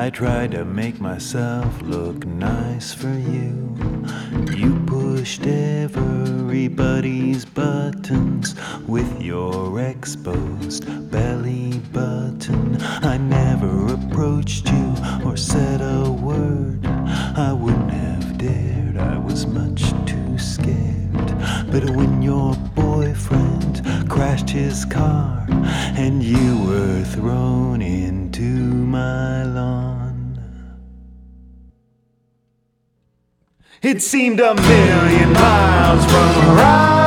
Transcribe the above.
I tried to make myself look nice for you. You pushed everybody's buttons with your exposed belly button. I never approached you or said a word. I wouldn't have dared, I was much too scared. But when your boyfriend crashed his car and you were thrown into my lawn, it seemed a million miles from where I